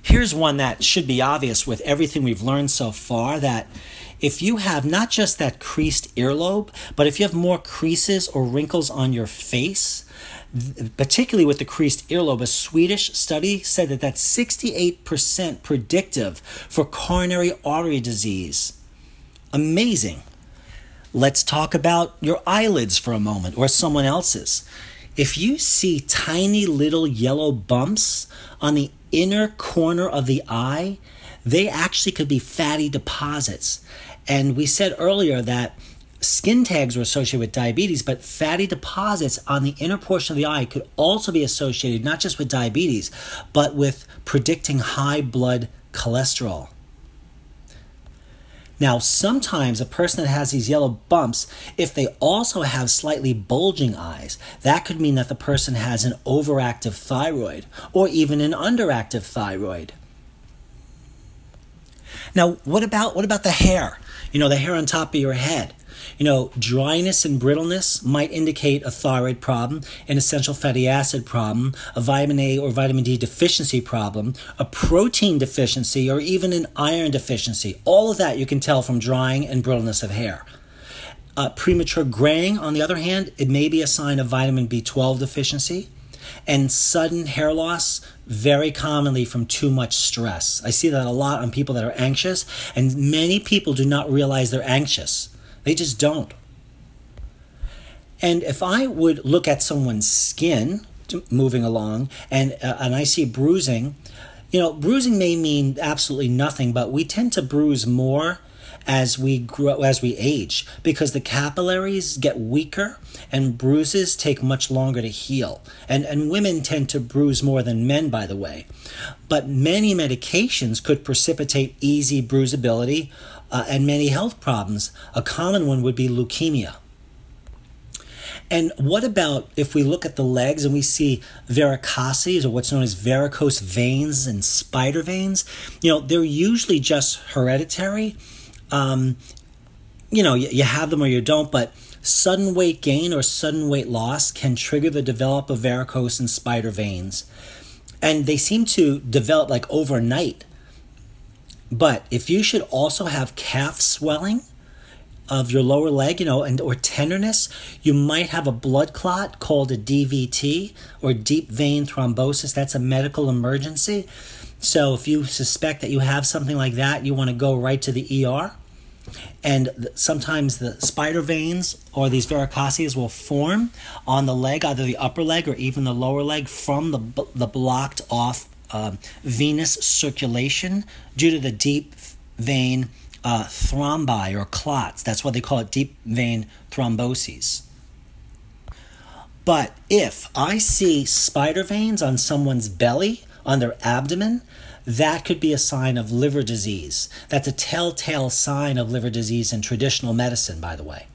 Here's one that should be obvious with everything we've learned so far, that if you have not just that creased earlobe, but if you have more creases or wrinkles on your face, particularly with the creased earlobe, a Swedish study said that that's 68% predictive for coronary artery disease. Amazing. Let's talk about your eyelids for a moment, or someone else's. If you see tiny little yellow bumps on the inner corner of the eye, they actually could be fatty deposits. And we said earlier that skin tags were associated with diabetes, but fatty deposits on the inner portion of the eye could also be associated not just with diabetes, but with predicting high blood cholesterol. Now, sometimes a person that has these yellow bumps, if they also have slightly bulging eyes, that could mean that the person has an overactive thyroid or even an underactive thyroid. Now, what about the hair? The hair on top of your head. Dryness and brittleness might indicate a thyroid problem, an essential fatty acid problem, a vitamin A or vitamin D deficiency problem, a protein deficiency, or even an iron deficiency. All of that you can tell from drying and brittleness of hair. Premature graying, on the other hand, it may be a sign of vitamin B12 deficiency. And sudden hair loss, very commonly from too much stress. I see that a lot on people that are anxious, and many people do not realize they're anxious. They just don't. And if I would look at someone's skin, moving along, and I see bruising, bruising may mean absolutely nothing, but we tend to bruise more as we grow, as we age, because the capillaries get weaker and bruises take much longer to heal. And women tend to bruise more than men, by the way. But many medications could precipitate easy bruisability and many health problems. A common one would be leukemia. And what about if we look at the legs and we see varicosities, or what's known as varicose veins and spider veins? They're usually just hereditary. You have them or you don't, but sudden weight gain or sudden weight loss can trigger the development of varicose and spider veins. And they seem to develop like overnight. But if you should also have calf swelling of your lower leg, or tenderness, you might have a blood clot called a DVT, or deep vein thrombosis. That's a medical emergency. So if you suspect that you have something like that, you want to go right to the ER. And sometimes the spider veins or these varicosities will form on the leg, either the upper leg or even the lower leg, from the blocked off venous circulation due to the deep vein thrombi or clots. That's why they call it deep vein thromboses. But if I see spider veins on someone's belly, on their abdomen, that could be a sign of liver disease. That's a telltale sign of liver disease in traditional medicine, by the way.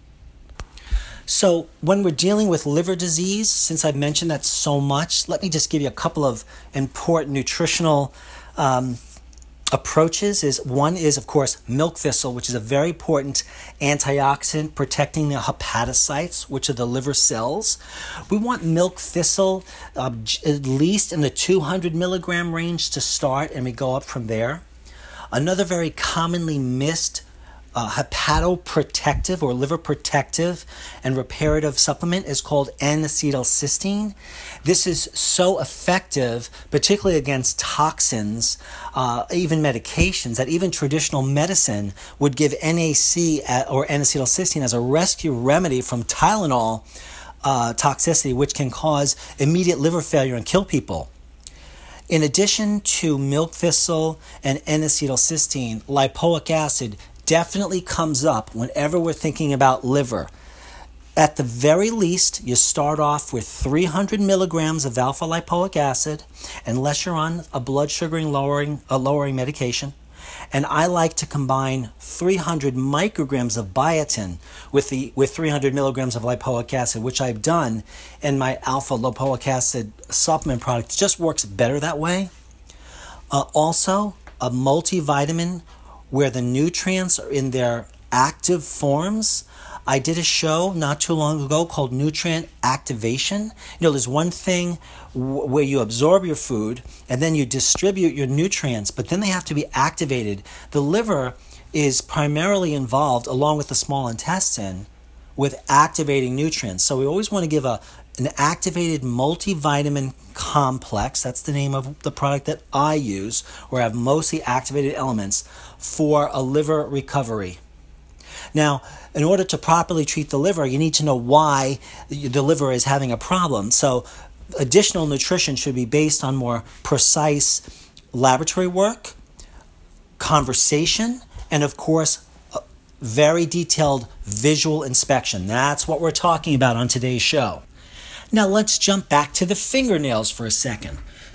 So when we're dealing with liver disease, since I've mentioned that so much, let me just give you a couple of important nutritional approaches. One is, of course, milk thistle, which is a very important antioxidant protecting the hepatocytes, which are the liver cells. We want milk thistle at least in the 200 milligram range to start, and we go up from there. Another very commonly missed hepatoprotective or liver protective and reparative supplement is called N-acetylcysteine. This is so effective, particularly against toxins, even medications, that even traditional medicine would give NAC or N-acetylcysteine as a rescue remedy from Tylenol toxicity, which can cause immediate liver failure and kill people. In addition to milk thistle and N-acetylcysteine, lipoic acid definitely comes up whenever we're thinking about liver. At the very least, you start off with 300 milligrams of alpha lipoic acid, unless you're on a blood sugar lowering medication. And I like to combine 300 micrograms of biotin with 300 milligrams of lipoic acid, which I've done in my alpha lipoic acid supplement product. It just works better that way. Also, a multivitamin where the nutrients are in their active forms I did a show not too long ago called Nutrient Activation. There's one thing where you absorb your food and then you distribute your nutrients, but then they have to be activated. The liver is primarily involved, along with the small intestine, with activating nutrients. So we always want to give an activated multivitamin complex. That's the name of the product that I use, where I have mostly activated elements for a liver recovery. Now, in order to properly treat the liver, you need to know why the liver is having a problem. So additional nutrition should be based on more precise laboratory work, conversation, and of course, very detailed visual inspection. That's what we're talking about on today's show. Now let's jump back to the fingernails for a second.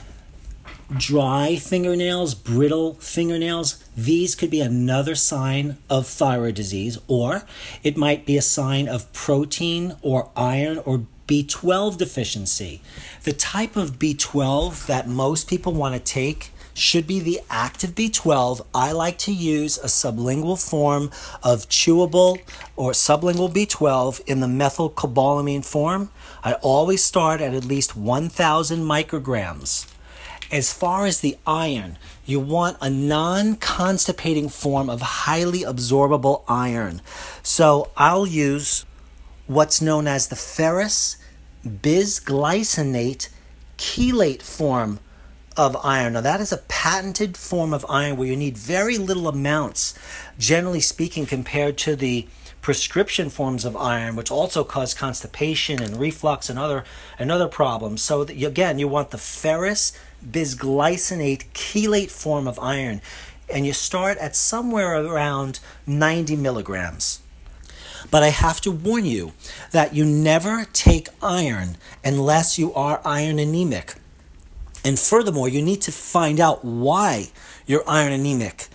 Dry fingernails, brittle fingernails, these could be another sign of thyroid disease, or it might be a sign of protein or iron or B12 deficiency. The type of B12 that most people want to take should be the active B12. I like to use a sublingual form of chewable or sublingual B12 in the methylcobalamin form. I always start at least 1,000 micrograms. As far as the iron, you want a non-constipating form of highly absorbable iron. So I'll use what's known as the ferrous bisglycinate chelate form of iron. Now that is a patented form of iron where you need very little amounts, generally speaking, compared to the prescription forms of iron, which also cause constipation and reflux and other problems. So again, you want the ferrous bisglycinate chelate form of iron, and you start at somewhere around 90 milligrams. But I have to warn you that you never take iron unless you are iron anemic. And furthermore, you need to find out why you're iron anemic.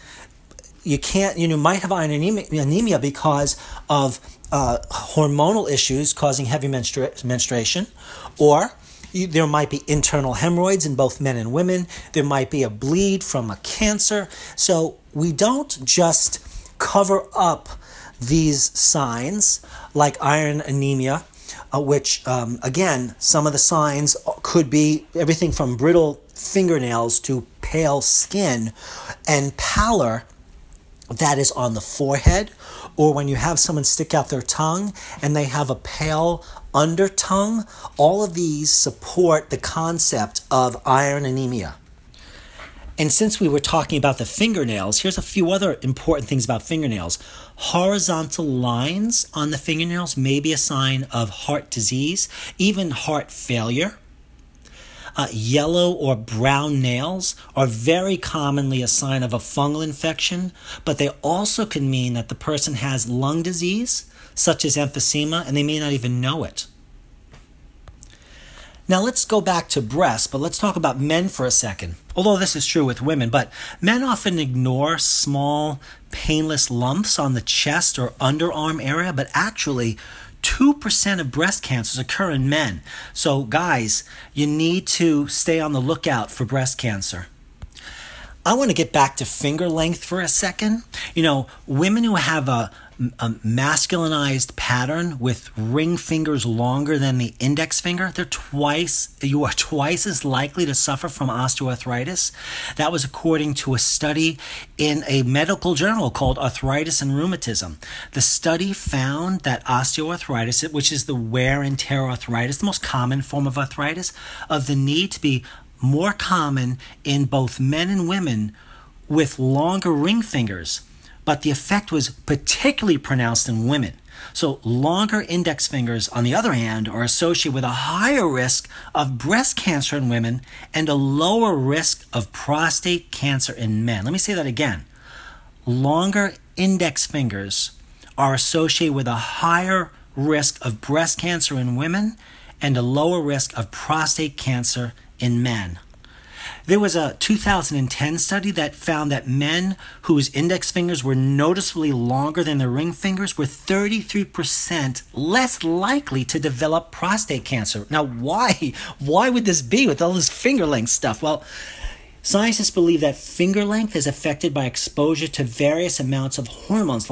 You might have iron anemia because of hormonal issues causing heavy menstruation, or there might be internal hemorrhoids in both men and women. There might be a bleed from a cancer. So we don't just cover up these signs like iron anemia, which, again, some of the signs could be everything from brittle fingernails to pale skin and pallor that is on the forehead, or when you have someone stick out their tongue and they have a pale under tongue. All of these support the concept of iron anemia. And since we were talking about the fingernails, here's a few other important things about fingernails. Horizontal lines on the fingernails may be a sign of heart disease, even heart failure. Yellow or brown nails are very commonly a sign of a fungal infection, but they also can mean that the person has lung disease, such as emphysema, and they may not even know it. Now let's go back to breasts, but let's talk about men for a second. Although this is true with women, but men often ignore small, painless lumps on the chest or underarm area, but actually 2% of breast cancers occur in men. So guys, you need to stay on the lookout for breast cancer. I want to get back to finger length for a second. Women who have a masculinized pattern with ring fingers longer than the index finger, you are twice as likely to suffer from osteoarthritis. That was according to a study in a medical journal called Arthritis and Rheumatism. The study found that osteoarthritis, which is the wear and tear arthritis, the most common form of arthritis, of the need to be more common in both men and women with longer ring fingers. But the effect was particularly pronounced in women. So longer index fingers, on the other hand, are associated with a higher risk of breast cancer in women and a lower risk of prostate cancer in men. Let me say that again. Longer index fingers are associated with a higher risk of breast cancer in women and a lower risk of prostate cancer in men. There was a 2010 study that found that men whose index fingers were noticeably longer than their ring fingers were 33% less likely to develop prostate cancer. Now, why? Why would this be with all this finger length stuff? Well, scientists believe that finger length is affected by exposure to various amounts of hormones like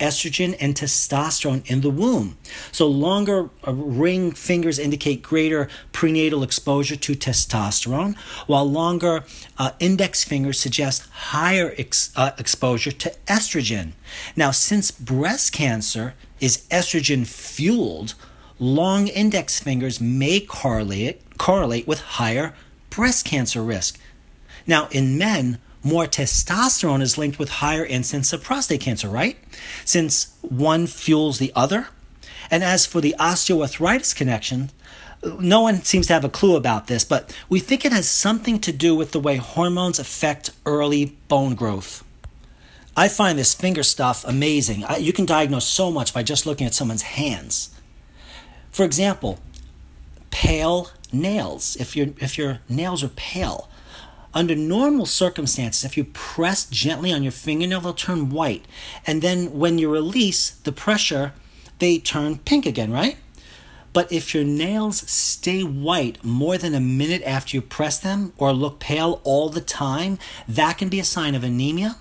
estrogen and testosterone in the womb. So longer ring fingers indicate greater prenatal exposure to testosterone, while longer index fingers suggest higher exposure to estrogen. Now, since breast cancer is estrogen fueled, long index fingers may correlate with higher breast cancer risk. Now, in men, more testosterone is linked with higher incidence of prostate cancer, right? Since one fuels the other. And as for the osteoarthritis connection, no one seems to have a clue about this, but we think it has something to do with the way hormones affect early bone growth. I find this finger stuff amazing. You can diagnose so much by just looking at someone's hands. For example, pale nails. If your nails are pale, under normal circumstances, if you press gently on your fingernail, they'll turn white. And then when you release the pressure, they turn pink again, right? But if your nails stay white more than a minute after you press them or look pale all the time, that can be a sign of anemia,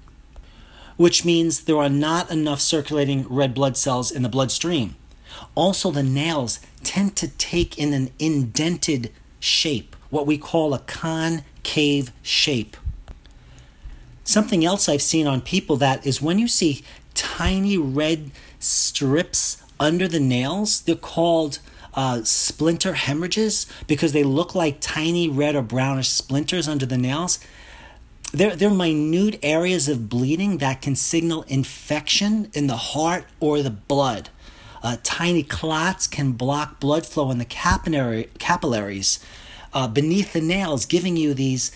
which means there are not enough circulating red blood cells in the bloodstream. Also, the nails tend to take in an indented shape, what we call a concave shape. Something else I've seen on people that is when you see tiny red strips under the nails, they're called splinter hemorrhages because they look like tiny red or brownish splinters under the nails. They're minute areas of bleeding that can signal infection in the heart or the blood. Tiny clots can block blood flow in the capillaries beneath the nails, giving you these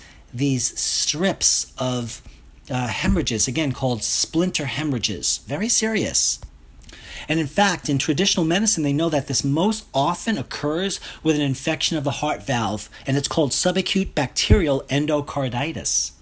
strips of hemorrhages, again called splinter hemorrhages. Very serious. And in fact, in traditional medicine, they know that this most often occurs with an infection of the heart valve, and it's called subacute bacterial endocarditis.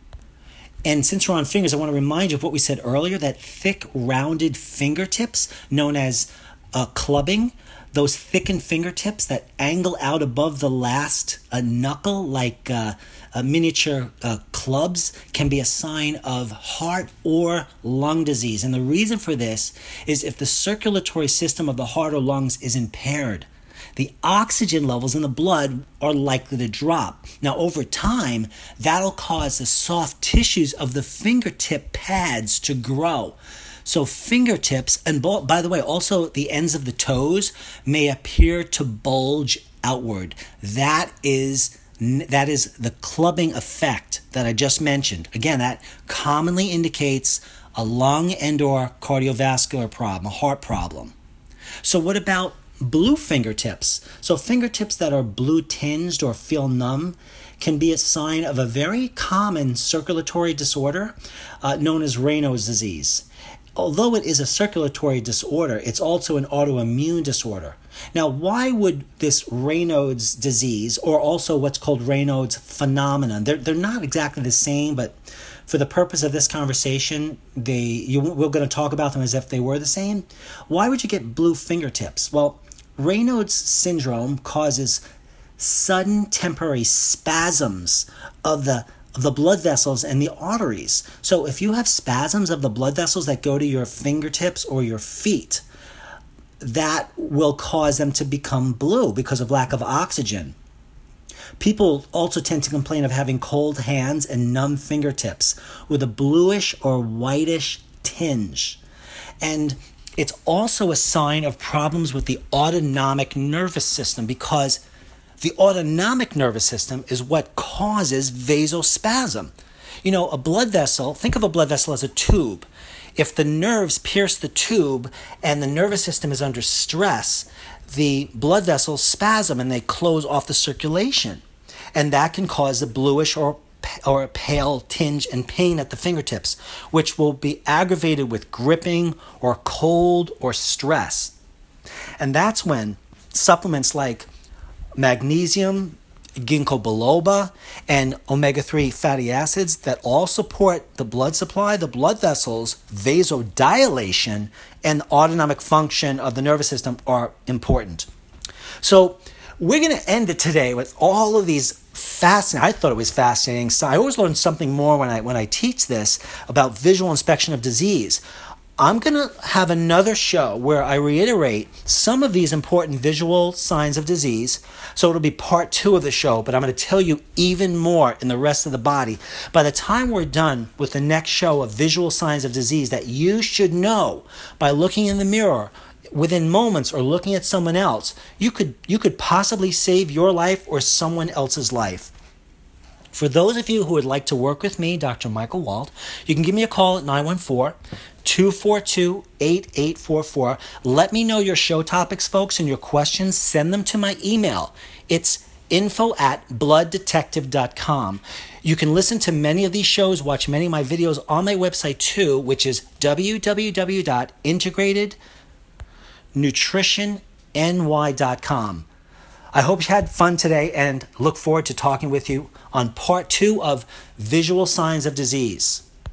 And since we're on fingers, I want to remind you of what we said earlier, that thick, rounded fingertips known as clubbing, those thickened fingertips that angle out above the last knuckle like miniature clubs can be a sign of heart or lung disease. And the reason for this is if the circulatory system of the heart or lungs is impaired, the oxygen levels in the blood are likely to drop. Now, over time, that'll cause the soft tissues of the fingertip pads to grow. So fingertips, and by the way, also the ends of the toes may appear to bulge outward. That is the clubbing effect that I just mentioned. Again, that commonly indicates a lung and or cardiovascular problem, a heart problem. So what about blue fingertips? So fingertips that are blue tinged or feel numb can be a sign of a very common circulatory disorder known as Raynaud's disease. Although it is a circulatory disorder, it's also an autoimmune disorder. Now, why would this Raynaud's disease, or also what's called Raynaud's phenomenon, they're not exactly the same, but for the purpose of this conversation, we're going to talk about them as if they were the same. Why would you get blue fingertips? Well, Raynaud's syndrome causes sudden temporary spasms of the blood vessels and the arteries. So if you have spasms of the blood vessels that go to your fingertips or your feet, that will cause them to become blue because of lack of oxygen. People also tend to complain of having cold hands and numb fingertips with a bluish or whitish tinge. And it's also a sign of problems with the autonomic nervous system because the autonomic nervous system is what causes vasospasm. You know, a blood vessel, think of a blood vessel as a tube. If the nerves pierce the tube and the nervous system is under stress, the blood vessels spasm and they close off the circulation. And that can cause a bluish or pale tinge and pain at the fingertips, which will be aggravated with gripping or cold or stress. And that's when supplements like magnesium, ginkgo biloba, and omega-3 fatty acids that all support the blood supply, the blood vessels, vasodilation, and autonomic function of the nervous system are important. So we're going to end it today with all of these fascinating, I thought it was fascinating. So I always learn something more when I teach this about visual inspection of disease. I'm going to have another show where I reiterate some of these important visual signs of disease. So it'll be part 2 of the show, but I'm going to tell you even more in the rest of the body. By the time we're done with the next show of visual signs of disease that you should know by looking in the mirror within moments or looking at someone else, you could possibly save your life or someone else's life. For those of you who would like to work with me, Dr. Michael Wald, you can give me a call at 914-242-8844. Let me know your show topics, folks, and your questions. Send them to my email. It's info@blooddetective.com. You can listen to many of these shows, watch many of my videos on my website too, which is www.integratednutritionny.com. I hope you had fun today and look forward to talking with you on part 2 of Visual Signs of Disease.